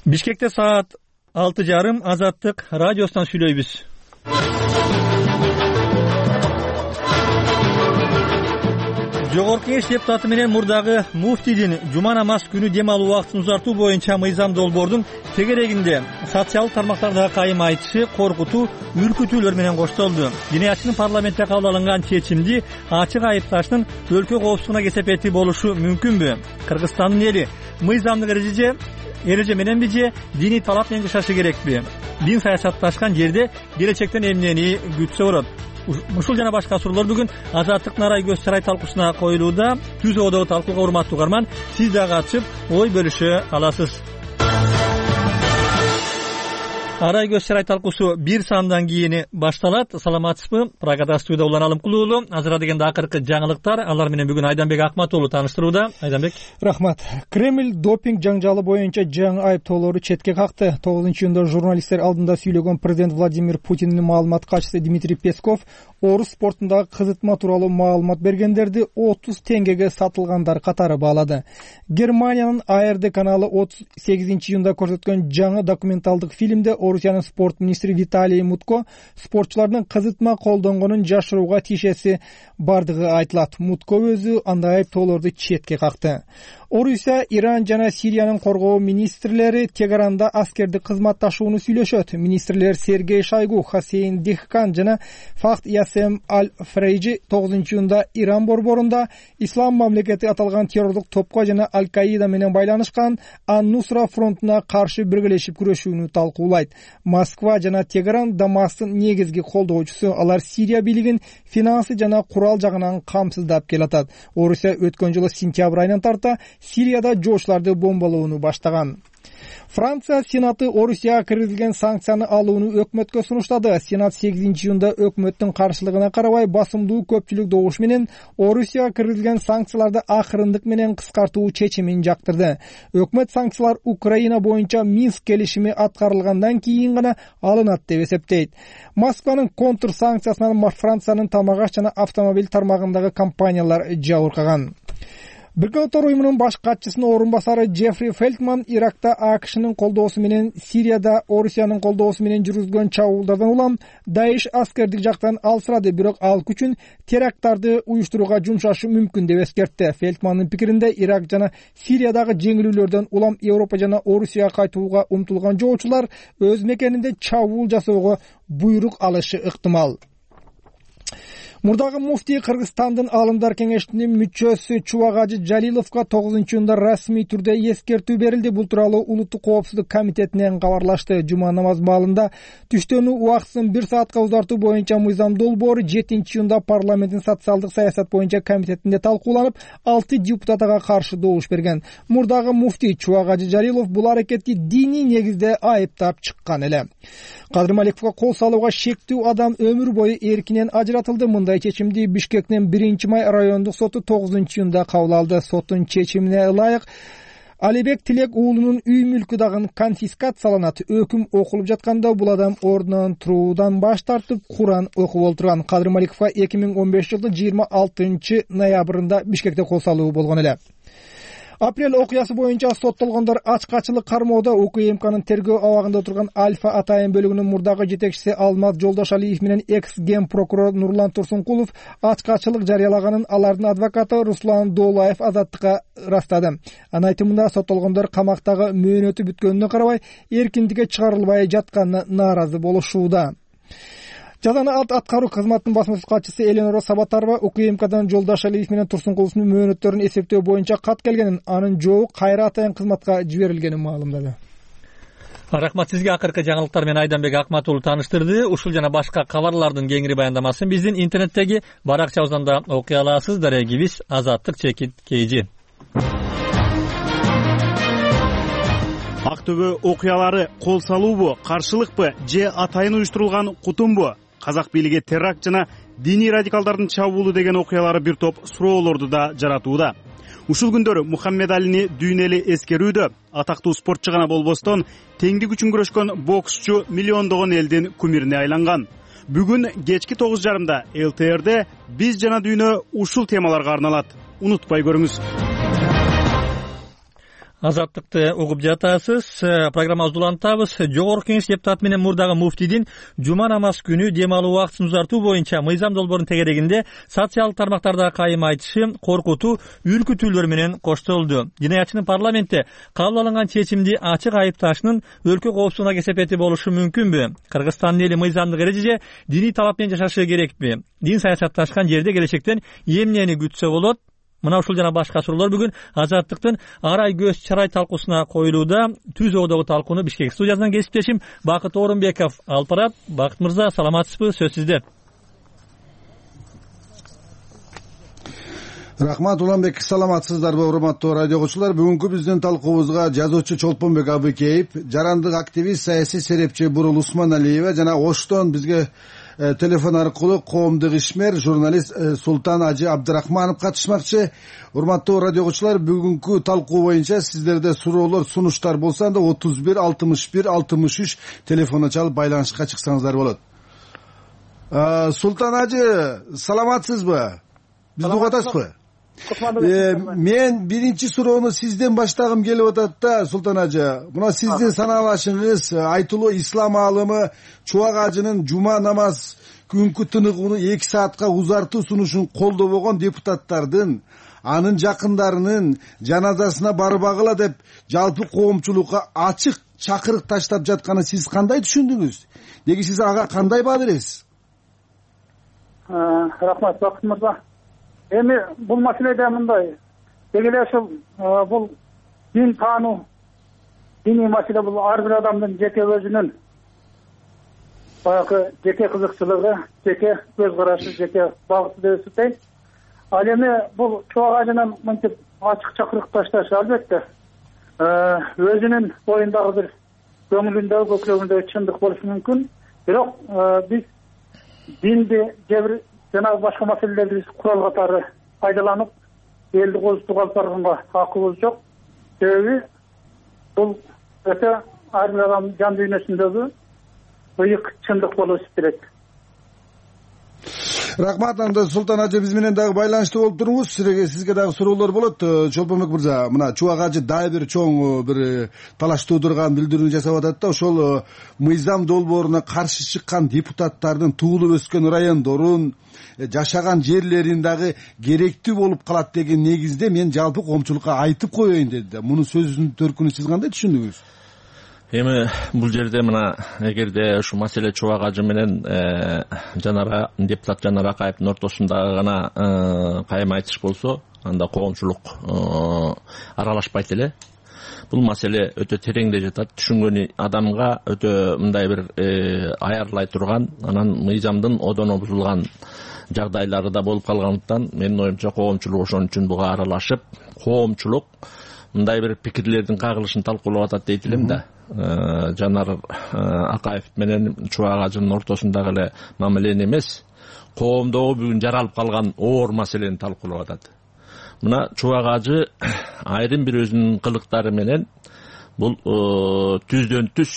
Бишкекте саат 6:30 Азаттык радиосунан сүйлөйбүз. Жогорку Кеңеш депутаты менен мурдагы муфтийдин жума намаз күнү дем алуу убактын узартуу боюнча мыйзам долбоордун тегерегинде социалдык тармактардагы кайым айтышы, коркутуу, үркүтүүлөр менен коштолду. Диниячынын парламентте кабыл алынган чечимди ачык айыпташтын өлкө коопсуздугуна кесепети болушу мүмкүнбү? Кыргызстандын эли мыйзамдык эреже мененби же диний талап менен жашашы керекпи? Дин саясатташкан жерде келечектен эмнени күтсө болот? Ушул жана башка суроолор бүгүн Азаттыктын Арай көз сарай талкуусуна коюлууда. Түз одо талкууга урматтуу угарман, сиз да катышып ой бөлүшө аласыз. Арай көз сарай талкуусу 1 саамдан кийин башталат. Саламатсызбы? Прагада студияда Улан Алымкулуулу. Азыра дегенде акыркы жаңылыктар. Алар менен бүгүн Айданбек Акматуулу тааныштырууда. Айданбек. Рахмат. Кремль допинг жаңжалы боюнча жаңы айыптоолорду четке какты. 9-июнда журналисттер алдында сүйлөгөн президент Владимир Путиндин маалымат катчысы Дмитрий Песков орус спортундагы кызытма тууралуу маалымат бергендерди 30 теңгеге сатылгандар катары баалады. Германиянын ARD каналы 38-июнда көрсөткөн жаңы документалдык фильмде Орусиянын спорт министри Виталий Мутко спортчулардын кызытма колдонгонун жашырууга тиешеси бардыгы айтылат. Мутко өзү андай айыптоолорду четке какты. Орусия, Иран жана Сириянын коргоо министрлери Тегеранда аскерди кызматташууну сүйлөшөт. Министрлер Сергей Шойгу, Хасейн Дихкан жана Фахд Ясем Аль-Фрейджи 9-июнда Иран борборунда Ислам мамлекети аталган террорлук топко жана Аль-Каида менен байланышкан Ан-Нусра фронтуна каршы биргелешип күрөшүүнү талкуулайт. Москва жана Тегеран Дамасктын негизги колдоочусу, алар Сирия бийлигин финансы жана курал жагынан камсыздап келатат. Орусия өткөн жылы сентябрь айынан тарта Сирияда жоочуларды бомбалоону баштаган. Франция Сенаты Орусияга киргизилген санкцияны алууну өкмөткө сунуштады. Сенат 8-июнда өкмөттүн каршылыгына карабай басымдуу көпчүлүк добуш менен Орусияга киргизилген санкцияларды акырындык менен кыскартуу чечимин жактырды. Өкмөт санкциялар Украина боюнча Минск келишими аткарылгандан кийин гана алынат деп эсептейт. Москванын контр санкциясынан Франциянын тамак аш жана автомобиль тармагындагы компаниялар жабыркаган. Биргелик Улуттар уюмунун баш катчысынын орун басары Джеффри Фелтман Иракта АКШнын колдоосу менен Сирияда Орусиянын колдоосу менен жүргүзгөн чабуулдардан улам Даиш аскердик жактан алсырады, бирок ал күчүн теракттарды уюштурууга жумшашы мүмкүн деп эскертти. Фелтмандын пикиринде Ирак жана Сириядагы жеңилүүлөрдөн улам Европа жана Орусияга кайтууга умтулган жоочулар өз мекенинде чабуул жасоого буйрук алышы ыктымал. Мурдагы муфтий Кыргызстандын Аалымдар кеңешинин мүчөсү Чубагажы Жалиловго 9-июнда расмий түрдө эскертүү берилди. Бул тууралуу Улуттук коопсуздук комитетинен кабарлашты. Жума намаз маалында түштөнүү убактысын 1 саатка узартуу боюнча мыйзам долбоору 7-июнда парламенттин социалдык саясат боюнча комитетинде талкууланып, 6 депутат ага каршы добуш берген. Мурдагы муфтий Чубагажы Жалилов бул аракетти диний негизде айыптап чыккан эле. Кадыр Маликовго кол салууга шектүү адам өмүр бою эркинен ажыратылды. Мындай чечимди Бишкектин 1-май райондук соту 9-июнда кабыл алды. Соттун чечимине ылайык Алибек Тилек уулунун үй мүлкү дагы конфискацияланат. Өкүм окулуп жатканда бул адам ордунан туруудан баш тартып, Куран окуп отурган. Кадыр Маликовго 2015 жылдын 26 ноябрында Бишкекте кол салуу болгон эле. Апрель окуясы боюнча соттолгондор ачкачылык кармоодо. УКМКнын тергөө абагында отурган Альфа Атайын бөлүгүнүн мурдагы жетекчиси Алмаз Жолдошалиев менен экс-ген прокурор Нурлан Турсункулов ачкачылык жарыялаганын алардын адвокаты Руслан Доолаев Азаттыкка ырастады. Анын айтымында соттолгондор камактагы мөөнөтү бүткөнүнө карабай эркиндикке чыгарылбай жатканына нааразы болушууда. Жазаны аткаруу кызматынын басмасөз катчысы Эленора Сабатарова УКМКдан Жолдошалиев менен Турсункуловдун мөөнөттөрүн эсептөө боюнча кат келгенин, анын жообу кайра атайын кызматка жиберилгенин маалымдады. Рахмат сизге. Акыркы жаңылыктар менен Айданбек Акматуулу тааныштырды. Ушул жана башка кабарлардын кеңири баяндамасын биздин интернеттеги баракчабыздан да окуй аласыз. Дарегибиз Азаттык_KG. Актөбө окуялары кол салуубу, каршылыкпы же атайын уюштурулган кутумбу? Казак бийлиги теракт жана диний радикалдардын чабуулу деген окуялары бир топ суроолорду да жаратууда. Ушул күндөрү Мухаммед Алини дүйнөлү эскерүүдө. Атактуу спортчу гана болбостон, теңдик үчүн күрөшкөн боксчу миллиондогон элдин кумирине айланган. Бүгүн кечки 9:30 ЛТРде биз жана дүйнө ушул темаларга арналат. Унутпай көрүңүз. Азаттыкты угуп жатасыз. Программабызды улантабыз. Жогорку Кеңеш депутаты менен мурдагы муфтийдин жума намаз күнү дем алуу убактысын узартуу боюнча мыйзам долбоорунун тегерегинде социалдык тармактарда кайым айтышы, коркутуу, үркүтүүлөр менен коштолду. Жинаятчынын парламентте кабыл алынган чечимди ачык айыпташынын өлкө коопсуздугуна кесепети болушу мүмкүнбү? Кыргызстандын эли мыйзамдык эреже диний талап менен жашашы керекпи? Дин саясатташкан жерде келечектен эмнени күтсө болот? Мына ушул жана башка суроолор бүгүн Азаттыктын арай көз чарай талкуусуна коюлууда. Түз оодогу талкууну Бишкек студиясынан кесиптешим Бакыт Орунбеков алып барат. Бакыт мырза, саламатсызбы? Сөз сизде. Рахмат Уланбек, саламатсыздарбы урматтуу радио окуучулар? Бүгүнкү биздин талкуубузга жазуучу Чолпонбек Абыкеев, жарандык активист, саясий серепчи Бурул Усманалиева жана Оштон бизге телефон аркылуу коомдук ишмер, журналист Султан Ажы Абдырахманов катышмакчы. Урматтуу радио окуучулар, бүгүнкү талкуу боюнча сиздерде суроолор, сунуштар болсо анда 31 61 63 телефонуна чалып байланышка чыксаңыздар болот. Султан Ажы, саламатсызбы? Бизди угуп атасызбы? Мен биринчи суроону сизден баштагым келип атат да, Султан Ажы. Мына сиздин санаалашыңыз, айтылуу ислам аалымы Чубак Ажынын жума намаз күнкү тыныгууну 2 саатка узартуу сунушун колдобогон депутаттардын, анын жакындарынын жаназасына барбагыла деп жалпы коомчулукка ачык чакырык таштап жатканын сиз кандай түшүндүңүз? Деги сиз ага кандай баа бересиз? Рахмат, Бакыт мырза. Эми бул маселеде мындай, деги эле ушул бул дин таануу, диний маселе бул ар бир адамдын жеке өзүнүн баягы жеке кызыкчылыгы, жеке көз карашы, жеке багыты деп эсептейм. Ал эми бул Чубак Ажынын мынтип ачык чакырык ташташы албетте өзүнүн боюндагы бир көңүлүндөгү, көкүрөгүндөгү чындык болушу мүмкүн. Бирок биз динди же бир жана башка маселелерди биз курал катары пайдаланып, элди козутууга алып барганга акыбыз жок. Себеби бул өтө ар бир адамдын жан дүйнөсүндөгү ыйык чындык болуп эсептелет. Рахмат. Анда Султан Ажы биз менен дагы байланышта болуп туруңуз. Сизге дагы суроолор болот. Чолпонбек мырза, мына Чубак Ажы дагы бир чоң бир талаш туудурган билдирүүнү жасап атат да, ошол мыйзам долбооруна каршы чыккан депутаттардын туулуп өскөн райондорун, жашаган жерлерин дагы керектүү болуп калат деген негизде мен жалпы коомчулукка айтып коеюн деди да. Мунун сөзүнүн төркүнү сиз кандай түшүндүңүз? Эми бул жерде мына эгерде ушу маселе Чубак Ажы менен депутат Жанар Акаевдин ортосундагы гана кайым айтыш болсо, анда коомчулук аралашпайт эле. Бул маселе өтө тереңде жатат, түшүнгөн адамга өтө мындай бир аярлай турган, анан мыйзамдын одоно бузулган жагдайлары да болуп калгандыктан менин оюмча коомчулук ошон үчүн буга аралашып, коомчулук мындай бир пикирлердин кагылышын талкуулап атат дейт элем да. Жанар Акаев менен Чубак Ажынын ортосундагы эле мамилени эмес, коомдогу бүгүн жаралып калган оор маселени талкуулап атат. Мына Чубак Ажы айрым бир өзүнүн кылыктары менен бул түздөн түз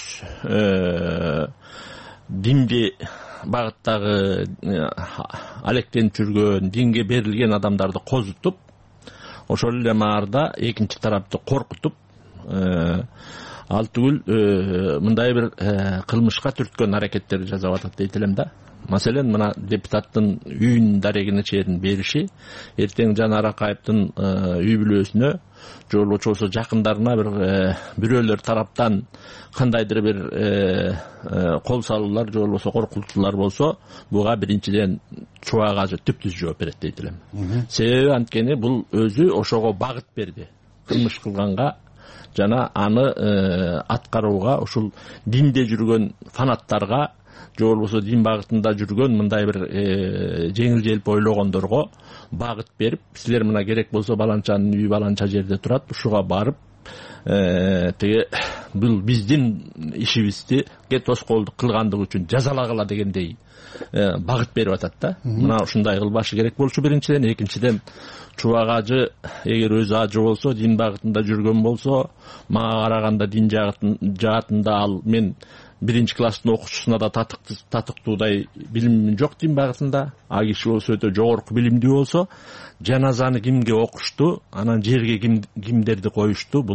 динди багыттагы алектенип жүргөн, динге берилген адамдарды козутуп, ошол эле маарда экинчи тарапты коркутуп, ал түгүл мындай бир кылмышка түрткөн аракеттерди жасап атат дейт элем да. Маселен, мына депутаттын үйүнүн дарегине чейин бериши, эртең Жанар Акаевдин үй бүлөсүнө, же болбосо жакындарына бирөөлөр тараптан кандайдыр бир кол салуулар, же болбосо коркутуулар болсо, буга биринчиден Чубак Ажы түптүз жооп берет дейт элем. Себеби анткени бул өзү ошого багыт берди. Кылмыш кылганга жана аны аткарууга, ушул динде жүргөн фанаттарга, же болбосо дин багытында жүргөн мындай бир жеңил желп ойлогондорго багыт берип, силер мына керек болсо баланчанын үйү баланча жерде турат, ушуга барып теге бул биздин ишибизди тоскоолдук кылгандыгы үчүн жазалагыла дегендей багыт берип атат да. Мына ушундай кылбашы керек болчу биринчиден. Экинчиден, Чубак Ажы эгер өзү ажы болсо, дин багытында жүргөн болсо, мага караганда дин жаатында ал мен биринчи класстын окуучусуна да татыктуудай билимим жок дин багытында. А киши болсо өтө жогорку билимдүү болсо, жаназаны кимге окушту, анан жерге кимдерди коюшту, бул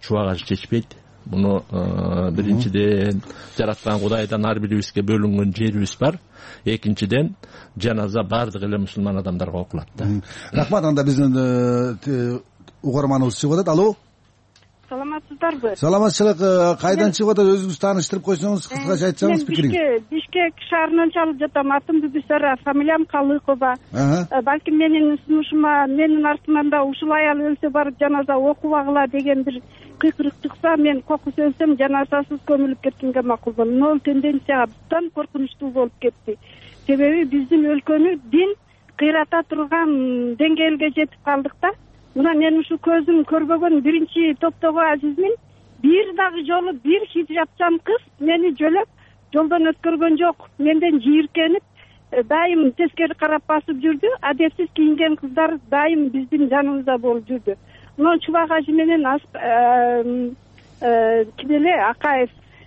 чубак ажы чечпейт. Муну биринчиден жараткан Кудайдан ар бирибизге бөлүнгөн жерибиз бар. Экинчиден жаназа бардык эле мусулман адамдарга окулат да. Рахмат. Анда биздин угарманыбыз чыгып атат. Алло. Саламатсыздарбы? Саламатчылык. Кайдан чыгып атат? Өзүңүздү тааныштырып койсоңуз, кыскача айтсаңыз пикириңиз. Мен Бишкек шаарынан чалып жатам. Атым Бүбүсара, фамилиям Калыкова. Балким менин сунушума, менин артыман да ушул аял өлсө барып жаназа окубагыла деген бир кыйкырык чыкса, мен кокус өлсөм жаназасыз көмүлүп кеткенге макулмун. Могул тенденция абдан коркунучтуу болуп кетти. Себеби биздин өлкөнү дин кыйрата турган деңгээлге жетип калдык да. Мына мен ушу көзүм көрбөгөн биринчи топтогу азизмин. Бир дагы жолу бир хижапчан кыз мени жөлөп жолдон өткөргөн жок. Менден жийиркенип, дайым тескери карап басып жүрдү. Адепсиз кийинген кыздар дайым биздин жаныбызда болуп жүрдү. Мына чубак ажы менен ким эле Акаев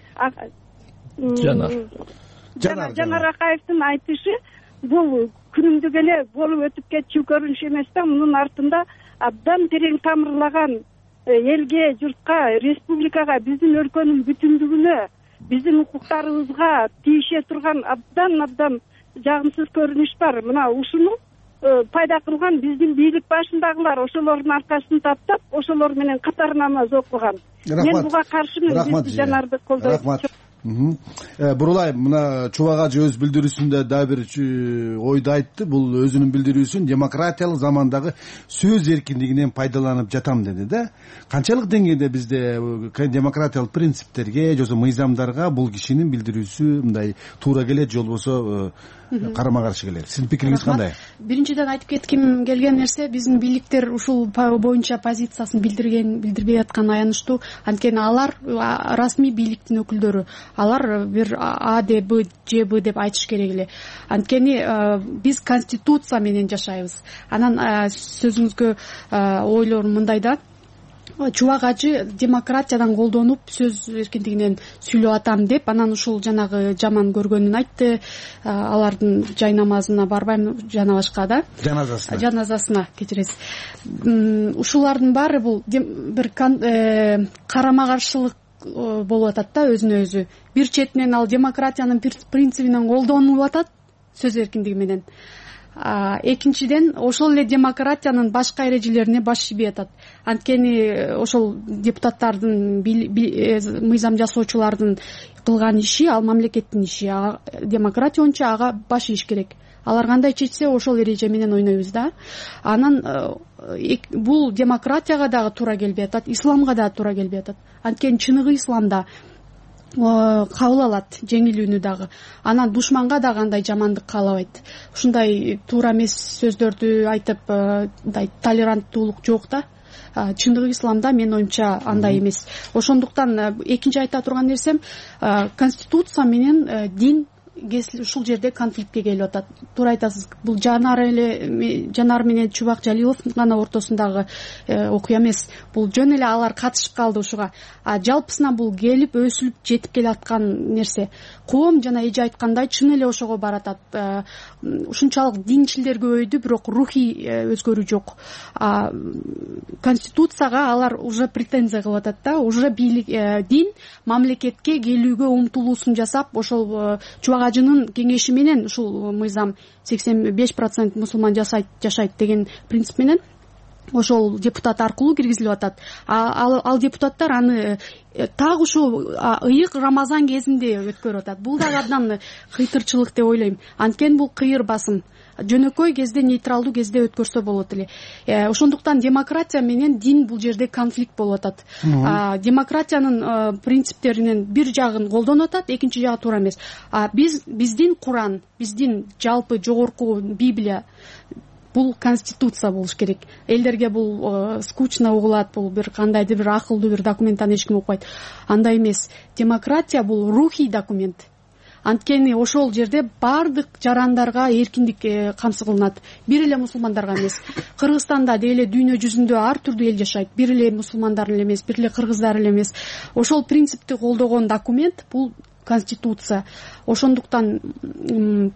Жанар Акаевдин айтышы бул күнүмдүк эле болуп өтүп кетчү көрүнүш эмес да. Мунун артында абдан терең тамырлаган элге, журтка, республикага, биздин өлкөнүн бүтүндүгүнө, биздин укуктарыбызга тийише турган абдан жагымсыз көрүнүш бар. Мына ушуну пайда кылган биздин бийлик башындагылар, ошолордун аркасын таптап, ошолор менен катар намаз окуган. Мен буга каршымын. Биз жанарды колдойт. Рахмат. Бурулай, мына чубак ажы өз билдирүүсүндө дагы бир ойду айтты. Бул өзүнүн билдирүүсүн демократиялык замандагы сөз эркиндигинен пайдаланып жатам деди да. Канчалык деңгээлде бизде демократиялык принциптерге, жосо мыйзамдарга бул кишинин билдирүүсү мындай туура келет, же болбосо карама каршы келет? Сиздин пикириңиз кандай? Биринчиден айтып кетким келген нерсе, биздин бийликтер ушул боюнча позициясын билдирбей атканы аянычтуу. Анткени алар расмий бийликтин өкүлдөрү. Алар бир А, Д, Б, Ж, Б деп айтыш керек эле. Анткени биз конституция менен жашайбыз. Анан сөзүңүзгө ойлорум мындай да. Чубак ажы демократиядан колдонуп сөз эркиндигинен сүйлөп атам деп, анан ушул жанагы жаман көргөнүн айтты. Алардын жай намазына барбайм, жана башка да. Жаназасына кечиресиз. Ушулардын баары бул бир карама каршылык болуп атат да, өзүнө өзү. Бир четинен ал демократиянын принцибинен колдонуп атат сөз эркиндиги менен. Экинчиден ошол эле демократиянын башка эрежелерине баш ийбей атат. Анткени ошол депутаттардын, мыйзам жасоочулардын кылган иши ал мамлекеттин иши. Демократия боюнча ага баш ийиш керек. Алар кандай чечсе ошол эреже менен ойнойбуз да. Анан бул демократияга дагы туура келбей атат, исламга дагы туура келбей атат. Анткени чыныгы исламда кабыл алат жеңилүүнү дагы. Анан душманга дагы андай жамандык каалабайт. Ушундай туура эмес сөздөрдү айтып, мындай толеранттуулук жок да. Чындыгы исламда менин оюмча андай эмес. Ошондуктан экинчи айта турган нерсем, конституция менен дин ушул жерде конфликтке келип атат. Туура айтасыз. Бул Жанар менен Чубак Жалилов гана ортосундагы окуя эмес. Бул жөн эле алар катышып калды ушуга. Жалпысына бул келип өсүлүп жетип келаткан нерсе. Коом жана эже айткандай чын эле ошого баратат. Ушунчалык динчилдер көбөйдү, бирок рухий өзгөрүү жок. Конституцияга алар уже претензия кылып атат да. Уже дин мамлекетке келүүгө умтулуусун жасап, ошол чубак ажынын кеңеши менен ушул мыйзам 85% мусулман жашайт деген принцип менен ошол депутат аркылуу киргизилип атат. Ал депутаттар аны так ушу ыйык Рамазан кезинде өткөрүп атат. Бул дагы абдан кыйтырчылык деп ойлойм. Анткени бул кыйыр басым. Жөнөкөй кезде, нейтралдуу кезде өткөрсө болот эле. Ошондуктан демократия менен дин бул жерде конфликт болуп атат. Демократиянын принциптеринен бир жагын колдонуп атат, экинчи жагы туура эмес. Биздин Куран, биздин жалпы жогорку Библия бул конституция болуш керек. Элдерге бул скучно угулат, бул бир кандайдыр бир акылдуу бир документтен эч ким окубайт. Андай эмес. Демократия бул рухий документ. Анткени ошол жерде бардык жарандарга эркиндик камсыз кылынат. Бир эле мусулмандарга эмес. Кыргызстанда деле дүйнө жүзүндө ар түрдүү эл жашайт. Бир эле мусулмандар эле эмес, бир эле кыргыздар эле эмес. Ошол принципти колдогон документ бул конституция. Ошондуктан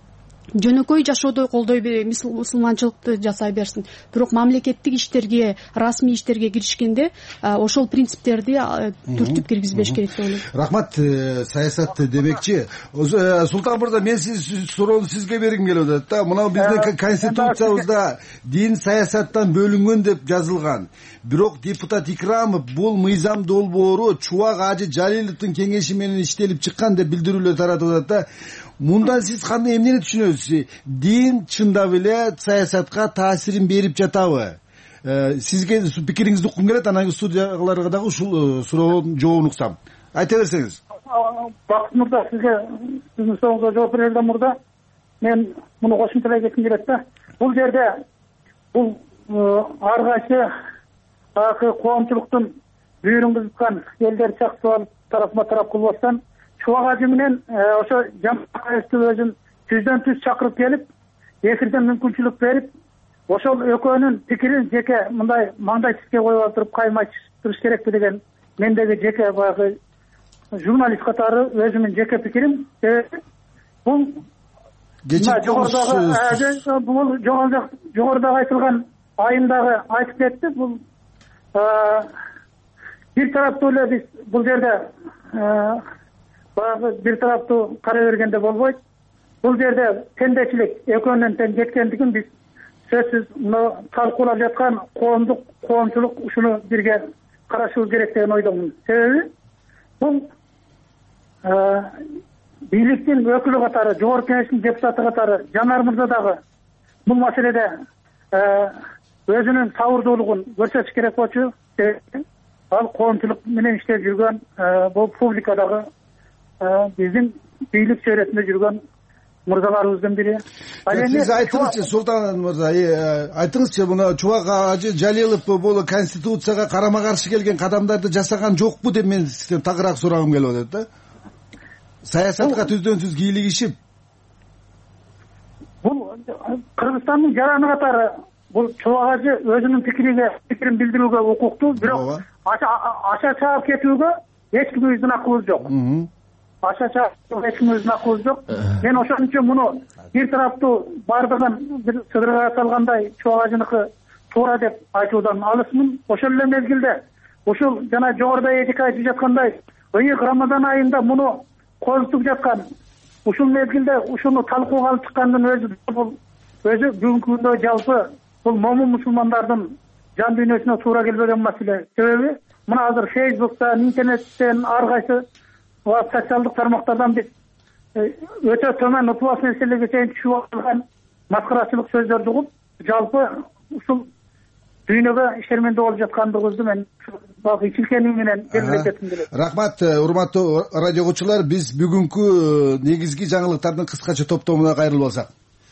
жөнөкөй жашоодо колдой мусулманчылыкты жасай берсин, бирок мамлекеттик иштерге, расмий иштерге киришкенде ошол принциптерди түртүп киргизбеш керек деп ойлойм. Рахмат. Саясат демекчи Султан мырза, мен суроону сизге бергим келип атат да. Мына биздин конституциябызда дин саясаттан бөлүнгөн деп жазылган. Бирок депутат Икрамов бул мыйзам долбоору Чубак Ажы Жалиловдун кеңеши менен иштелип чыккан деп билдирүүлөр таратып атат да. Мындан сиз кандай эмнени түшүнөсүз? Дин чындап эле саясатка таасирин берип жатабы? Сизге пикириңизди уккум келет, анан кийин студияларга дагы ушул суроонун жообун уксам. Айта берсеңиз. Бакыт мырза, сизге сиздин сурооңузга жооп берерден мурда мен муну кошумчалай кетким келет да. Бул жерде бул ар кайсы баягы коомчулуктун бүйүрүн кызыткан элдер чакчы тарафыма тарап кылбастан Чубак Ажы менен ошо Жамбыл өзүн түздөн түз чакырып келип, эфирден мүмкүнчүлүк берип, ошол экөөнүн пикирин жеке мындай маңдай тишке коюп отуруп кайым айтыштырыш керекпи деген мендеги жеке баягы журналист катары өзүмдүн жеке пикирим. Бул жогорудагы айтылган айымдагы айтып кетти. Бул бир тараптуу эле биз бул жерде бир тараптуу кара бергенде болбойт. Бул жерде тендечилик экөөнүн тең жеткендигин биз сөзсүз талкуулап жаткан коомчулук ушуну бирге карашыбыз керек деген ойдомун. Себеби бул бийликтин өкүлү катары, жогорку кеңештин депутаты катары Жанар мырза дагы бул маселеде өзүнүн сабырдуулугун көрсөтүш керек болчу. Ал коомчулук менен иштеп жүргөн, бул публикадагы биздин бийлик чөйрөсүндө жүргөн мырзаларыбыздын бири. Сиз айтыңызчы, Султан мырза, айтыңызчы, мына Чубак Ажы Жалилов бул конституцияга карама каршы келген кадамдарды жасаган жокпу деп мен сизден тагыраак сурагым келип атат да. Саясатка түздөн түз кийлигишип. Бул Кыргызстандын жараны катары бул Чубак Ажы өзүнүн пикирин билдирүүгө укуктуу, бирок аша чаап кетүүгө эч кимибиздин акыбыз жок. Аша чаап эч кимибиздин акыбыз жок. Мен ошон үчүн муну бир тараптуу бардыгын бир сыдырга салгандай Чубак Ажыныкы туура деп айтуудан алысмын. Ошол эле мезгилде ушул жана жогоруда эжеке айтып жаткандай ыйык Рамазан айында муну козутуп жаткан, ушул мезгилде ушуну талкууга алып чыккандын өзү бүгүнкү күндө жалпы бул момун мусулмандардын жан дүйнөсүнө туура келбеген маселе. Себеби мына азыр Фейсбуктан, интернеттен, ар кайсы социалдык тармактардан биз өтө төмөн утубас нерселерге чейин түшүп алган маскарачылык сөздөрдү угуп, жалпы ушул дүйнөгө ишермендүү болуп жаткандыгыбызды мен ичилкеним менен белгилеп кетким келет. Рахмат, урматтуу радио угуучулар, биз бүгүнкү негизги жаңылыктардын кыскача топтомуна кайрылып алсак.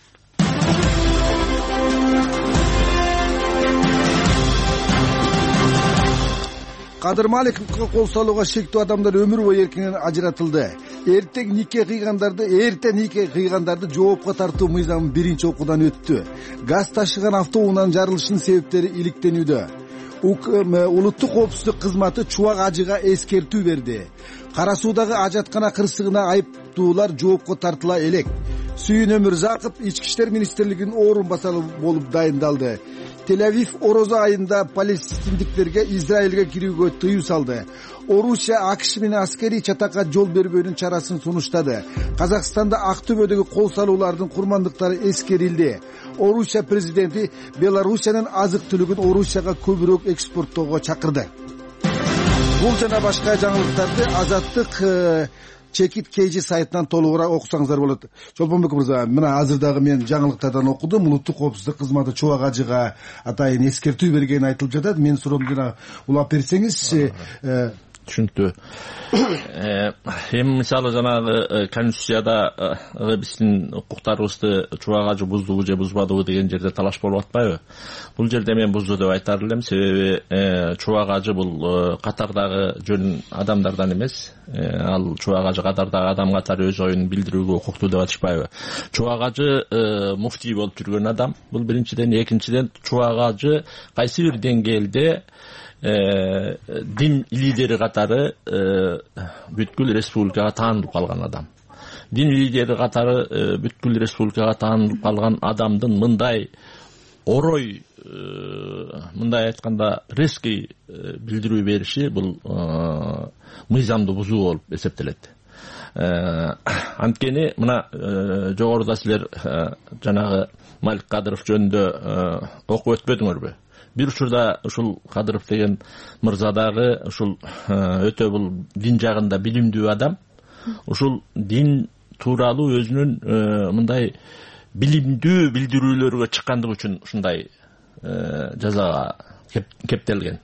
Кадыр Маликовго кол салууга шектүү адамдар өмүр бою эркинен ажыратылды. Эрте нике кыйгандарды жоопко тартуу мыйзамы биринчи окуудан өттү. Газ ташыган автоунаанын жарылышынын себептери иликтенүүдө. Улуттук коопсуздук кызматы Чубак Ажыга эскертүү берди. Кара Суудагы ажаткана кырсыгына айыптуулар жоопко тартыла элек. Сүйүн Өмүрзаков Ички иштер министрлигинин орун басары болуп дайындалды. Тель-Авив орозо айында палестиндиктерге Израилге кирүүгө тыюу салды. Орусия АКШ менен аскерий чатакка жол бербөөнүн чарасын сунуштады. Казакстанда Актөбөдөгү кол салуулардын курмандыктары эскерилди. Орусия президенти Белоруссиянын азык-түлүгүн Орусияга көбүрөөк экспорттоого чакырды. Бул жана башка жаңылыктарды Азаттык Чекит KG сайтынан толугураак окусаңыздар болот. Чолпонбек мырза, мына азырдагы мен жаңылыктардан окудум. Улуттук коопсуздук кызматы Чубак Ажыга атайын эскертүү бергени айтылып жатат. Мен суроомду жана улап берсеңиз. Түшүнүктүү. Эми мисалы жанагы конституцияда биздин укуктарыбызды Чубак Ажы буздубу же бузбадыбы деген жерде талаш болуп атпайбы? Бул жерде мен бузду деп айтар элем. Себеби Чубак Ажы бул катардагы жөн адамдардан эмес. Ал Чубак Ажы катардагы адам катары өз оюн билдирүүгө укуктуу деп атышпайбы? Чубак Ажы муфтий болуп жүргөн адам. Бул биринчиден, экинчиден Чубак Ажы кайсы бир деңгээлде дин лидери катары бүткүл республикага таанылып калган адам. дин лидери катары бүткүл республикага таанылып калган адамдын мындай орой, мындай айтканда резкий билдирүү бериши бул мыйзамды бузуу болуп эсептелет. Анткени мына жогоруда силер жанагы Малик Кадыров жөнүндө окуп өтпөдүңөрбү? Бир учурда ушул Кадыров деген мырза дагы ушул өтө бул дин жагында билимдүү адам. Ушул дин тууралуу өзүнүн мындай билимдүү билдирүүлөргө чыккандыгы үчүн ушундай жазага кептелген.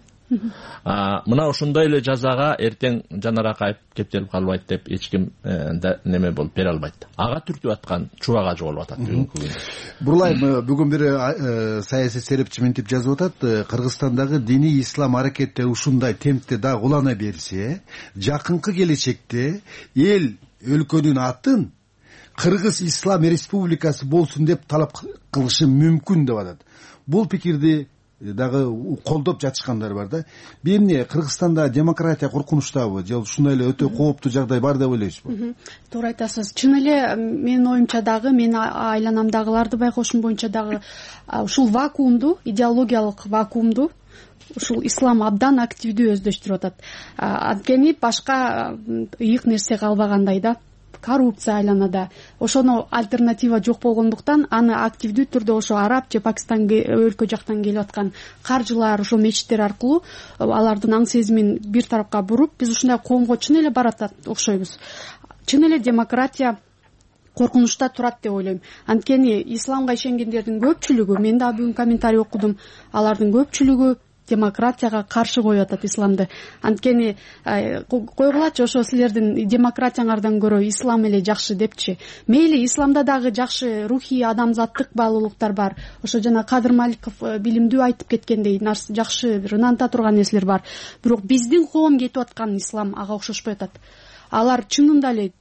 Мына ошондой эле жазага эртең Жанар Акаев кептелип калбайт деп эч ким неме болуп бере албайт. Ага түртүп аткан чубак ажы болуп атат бүгүнкү күндө. Бурлайм, бүгүн бир саясий серепчи мынтип жазып атат: Кыргызстандагы диний ислам аракеттери ушундай темпте дагы улана берсе, жакынкы келечекте эл өлкөнүн атын Кыргыз Ислам Республикасы болсун деп талап кылышы мүмкүн деп атат. Бул пикирди дагы колдоп жатышкандар бар да. Эмне Кыргызстанда демократия коркунучтабы же ушундай эле өтө кооптуу жагдай бар деп ойлойсузбу? Туура айтасыз. Чын эле менин оюмча дагы, менин айланамдагыларды байкошум боюнча дагы ушул вакуумду, идеологиялык вакуумду ушул ислам абдан активдүү өздөштүрүп атат. Анткени башка ыйык нерсе калбагандай да. Коррупция айланада. Ошоно альтернатива жок болгондуктан аны активдүү түрдө ошо араб же Пакистан өлкө жактан келип аткан каржылар, ошо мечиттер аркылуу алардын аң сезимин бир тарапка буруп, биз ушундай коомго чын эле баратат окшойбуз. Чын эле демократия коркунучта турат деп ойлойм. Анткени исламга ишенгендердин көпчүлүгү, мен да бүгүн комментарий окудум, алардын көпчүлүгү демократияга каршы коюп атат исламды. Анткени койгулачы, ошо силердин демократияңардан көрө ислам эле жакшы депчи. Мейли исламда дагы жакшы рухий адамзаттык баалуулуктар бар. Ошо жана Кадыр Маликов билимдүү айтып кеткендей, жакшы ынанта турган нерселер бар. Бирок биздин коом кетип аткан ислам ага окшошпой атат. Алар чынында эле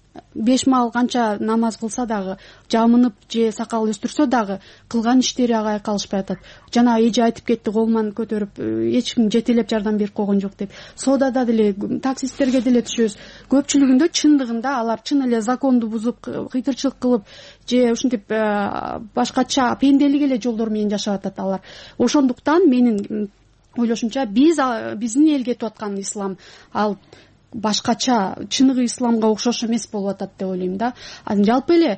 5 маал канча намаз кылса дагы, жамынып же сакал өстүрсө дагы кылган иштери ага айкалышпай атат. Жана эже айтып кетти, колман көтөрүп эч ким жетелеп жардам берип койгон жок деп. Соодада деле, таксисттерге деле түшөбүз. Көпчүлүгүндө чындыгында алар чын эле законду бузуп, кыйтырчылык кылып же ушинтип башкача пенделик эле жолдор менен жашап атат алар. Ошондуктан менин ойлошумча биздин эл кетип аткан ислам ал башкача чыныгы исламга окшош эмес болуп атат деп ойлойм да. Жалпы эле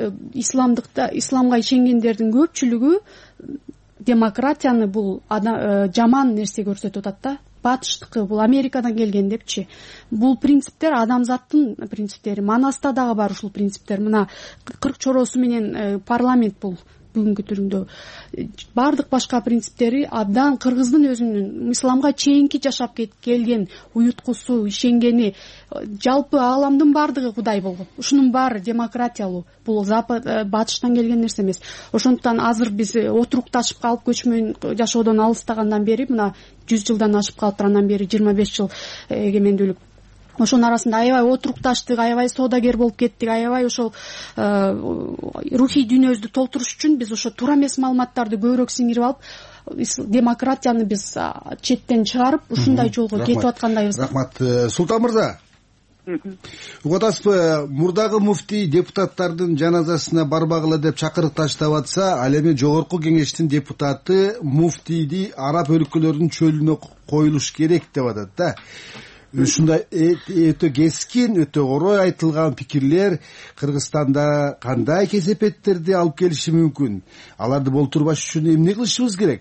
исламга ишенгендердин көпчүлүгү демократияны бул жаман нерсе көрсөтүп атат да. Батыштыкы бул Америкадан келген депчи. Бул принциптер адамзаттын принциптери. Манаста дагы бар ушул принциптер. Мына 40 чороосу менен парламент бул бүгүнкү түрүндө. Бардык башка принциптери абдан кыргыздын өзүнүн исламга чейинки жашап келген уюткусу, ишенгени, жалпы ааламдын бардыгы Кудай болгон. Ушунун баары демократиялуу. Бул батыштан келген нерсе эмес. Ошондуктан азыр биз отурукташып калып көчмөн жашоодон алыстагандан бери, мына 100 жылдан ашып калыптыр, андан бери 25 жыл эгемендүүлүк. Ошонун арасында аябай отурукташтык, аябай соодагер болуп кеттик, аябай ошол рухий дүйнөбүздү толтуруш үчүн биз ошо туура эмес маалыматтарды көбүрөөк сиңирип алып, демократияны биз четтен чыгарып, ушундай жолго кетип аткандайбыз. Рахмат. Султан мырза, угуп атасызбы? Мурдагы муфтий депутаттардын жаназасына барбагыла деп чакырык таштап атса, ал эми жогорку кеңештин депутаты муфтийди араб өлкөлөрүнүн чөлүнө коюлуш керек деп атат да. Ушундай өтө кескин, өтө орой айтылган пикирлер Кыргызстанда кандай кесепеттерди алып келиши мүмкүн? Аларды болтурбаш үчүн эмне кылышыбыз керек?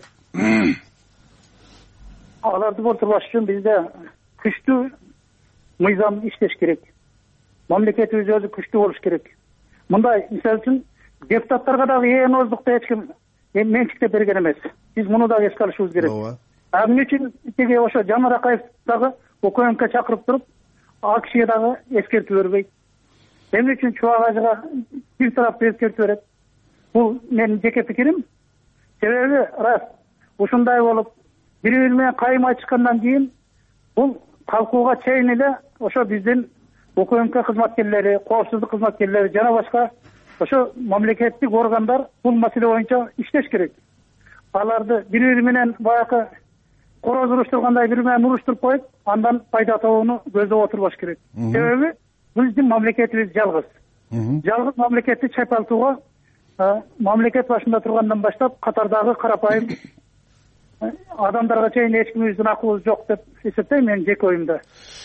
Аларды болтурбаш үчүн бизде күчтүү мыйзам иштеш керек. Мамлекетибиз өзү күчтүү болуш керек. Мындай, мисалы үчүн, депутаттарга дагы эң оздукты эч ким менчикте берген эмес. Биз муну дагы эске алышыбыз керек. Эмне үчүн тиги ошо Жанар Акаев дагы ОКМК чакырып туруп, ал кишиге дагы эскертүү бербейт. Эмне үчүн Чубак ажыга бир тараптуу эскертүү берет? Бул менин жеке пикирим. Себеби рас, ушундай болуп, бири-бири менен кайым айтышкандан кийин бул талкууга чейин эле ошо биздин ОКМК кызматкерлери, коопсуздук кызматкерлери жана башка ошо мамлекеттик органдар бул маселе боюнча иштеш керек. Аларды бири-бири менен баягы короз уруштургандай бири менен уруштуруп коюп, андан пайда табууну көздөп отурбаш керек. Себеби биздин мамлекетибиз жалгыз. жалгыз мамлекетти чайпалтууга мамлекет башында тургандан баштап катардагы карапайым адамдарга чейин эч кимибиздин акыбыз жок деп эсептейм менин жеке оюмда.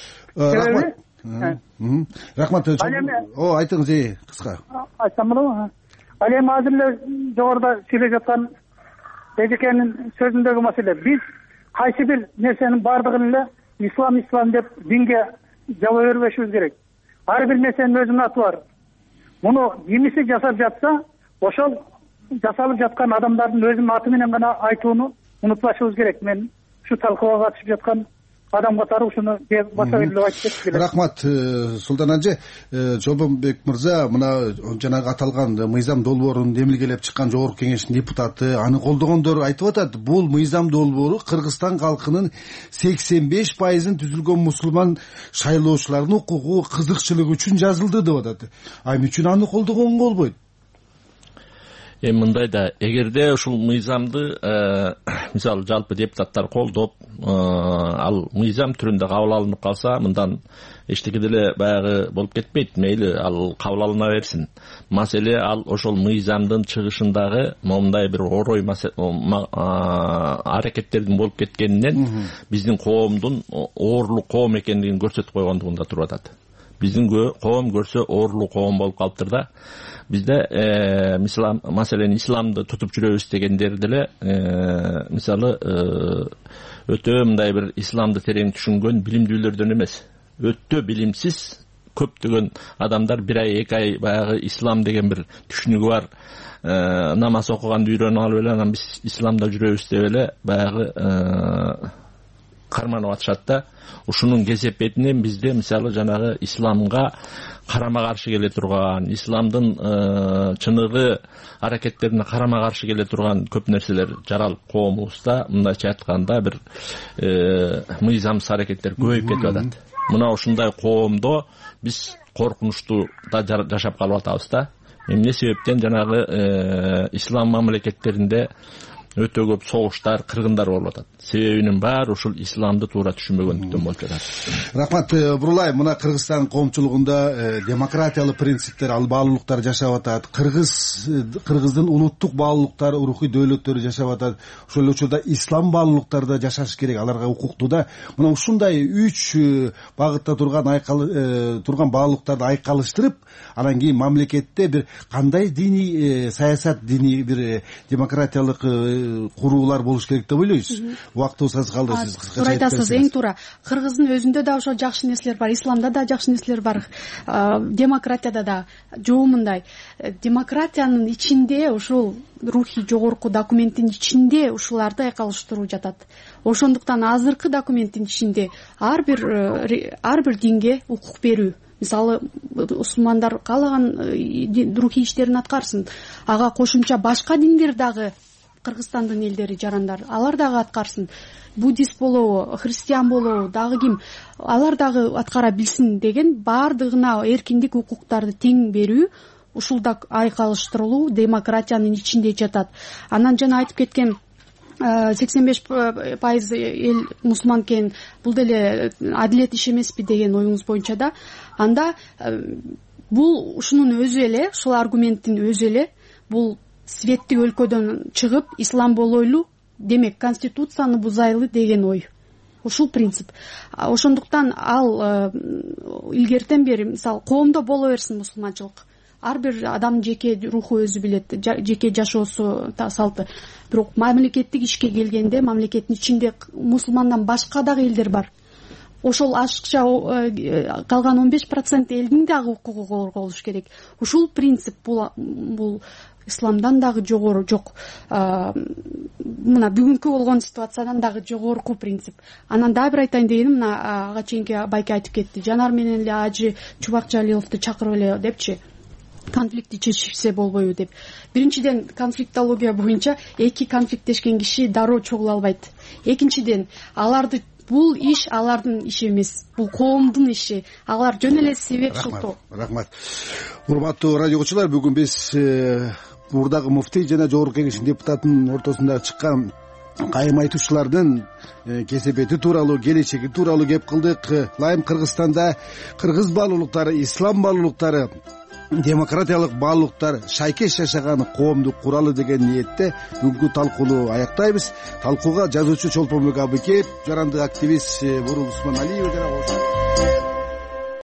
Рахмат. Айтыңыз, кыска. Айтсам болобу? Ал эми азыр эле жогоруда сүйлөп жаткан эжекенин сөзүндөгү маселе, биз кайсы бир нерсенин бардыгын эле ислам деп динге жаба бербешибиз керек. Ар бир нерсенин өзүнүн аты бар. Муну кимиси жасап жатса, ошол жасалып жаткан адамдардын өзүнүн аты менен гана айтууну унутпашыбыз керек. Мен ушу талкууга катышып жаткан адам катары ушуну баса белгилеп айтып кетким келет. Рахмат, Султан ажы. Чолбонбек мырза, мына жанагы аталган мыйзам долбоорун демилгелеп чыккан жогорку кеңештин депутаты, аны колдогондор айтып атат, бул мыйзам долбоору Кыргызстан калкынын 85%-ын түзүлгөн мусулман шайлоочулардын укугу, кызыкчылыгы үчүн жазылды деп атат. Эмне үчүн аны колдогонго болбойт? Мындай да, эгерде ушул мыйзамды мисалы жалпы депутаттар колдоп, ал мыйзам түрүндө кабыл алынып калса, мындан эчтеке деле баягы болуп кетпейт. Мейли ал кабыл алына берсин. Маселе ал ошол мыйзамдын чыгышындагы момундай бир орой аракеттердин болуп кеткенинен биздин коомдун оорлук коом экендигин көрсөтүп койгондугунда туруп атат. Биздин коом көрсө оорлук коом болуп калыптыр да. Бизде маселени исламды тутуп жүрөбүз дегендер деле мисалы өтө мындай бир исламды терең түшүнгөн билимдүүлөрдөн эмес, өтө билимсиз көптөгөн адамдар бир ай, 2 ай баягы ислам деген бир түшүнүгү бар намаз окуганды үйрөнүп алып эле анан биз исламда жүрөбүз деп эле баягы карманып атышат да. Ушунун кесепетинен бизде мисалы жанагы исламга карама каршы келе турган, исламдын чыныгы аракеттерине карама каршы келе турган көп нерселер жаралып коомубузда, мындайча айтканда бир мыйзамсыз аракеттер көбөйүп кетип атат. Мына ушундай коомдо биз коркунучтуу да жашап калып атабыз да. Эмне себептен жанагы ислам мамлекеттеринде өтө көп согуштар, кыргындар болуп атат. Себебинин баары ушул исламды туура түшүнбөгөндүктөн болуп жатат. Рахмат. Бурулай, мына Кыргызстан коомчулугунда демократиялык принциптер, ал баалуулуктар жашап атат. Кыргыздын улуттук баалуулуктары, урухий дөөлөттөрү жашап атат. Ошол эле учурда ислам баалуулуктары да жашаш керек, аларга укуктуу да. Мына ушундай 3 багытта турган баалуулуктарды айкалыштырып, анан кийин мамлекетте бир кандай диний саясат, диний бир демократиялык куруулар болуш керек деп ойлойсуз. Убактыбыз аз калды, сиз кыскача туура айтасыз. Эң туура. Кыргыздын өзүндө да ошол жакшы нерселер бар, исламда да жакшы нерселер бар, демократияда да. Жоомундай демократиянын ичинде, ушул рухий жогорку документтин ичинде ушуларды айкалыштыруу жатат. Ошондуктан азыркы документтин ичинде ар бир динге укук берүү. Мисалы, мусулмандар каалаган рухий иштерин аткарсын. Ага кошумча башка диндер дагы, Кыргызстандын элдери, жарандар, алар дагы аткарсын. Буддист болобу, христиан болобу, дагы ким, алар дагы аткара билсин деген баардыгына эркиндик, укуктарды тең берүү, ушулда айкалыштырылуу демократиянын ичинде жатат. Анан жана айтып кеткен 85% эл мусулман экен, бул деле адилет иш эмеспи деген оюңуз боюнча да, анда бул ушунун өзү эле, ушул аргументтин өзү эле, бул светтик өлкөдөн чыгып ислам болойлу, демек конституцияны бузайлы деген ой. Ушул принцип. Ошондуктан ал илгертен бери мисалы коомдо боло берсин мусулманчылык. Ар бир адамдын жеке руху өзү билет, жеке жашоосу салты. Бирок мамлекеттик ишке келгенде, мамлекеттин ичинде мусулмандан башка дагы элдер бар. Ошол ашыкча калган 15% элдин дагы укугу корголуш керек. Ушул принцип бул исламдан дагы жогору жок. Мына бүгүнкү болгон ситуациядан дагы жогорку принцип. Анан дагы бир айтайын дегеним, мына ага чейинки байке айтып кетти. Жанар менен эле Ажы Чубакжалиловду чакырып эле депчи, конфликтти чечишсе болбойбу деп. Биринчиден, конфликтология боюнча 2 конфликттешкен киши дароо чогула албайт. Экинчиден, бул иш алардын иши эмес, бул коомдун иши. Алар жөн эле себеп шылтоо. Рахмат. Урматтуу радио угуучулар, бүгүн биз мурдагы муфтий жана жогорку кеңештин депутатынын ортосунда чыккан кайым айтуучулардын кесепети тууралуу, келечеги тууралуу кеп кылдык. Ылайым Кыргызстанда кыргыз баалуулуктары, ислам баалуулуктары демократиялык баалуулуктар шайкеш жашаган коомду куралы деген ниетте бүгүнкү талкууну аяктайбыз. Талкууга жазуучу Чолпонбек Абыкеев, жарандык активист Бурул Усманалиева жана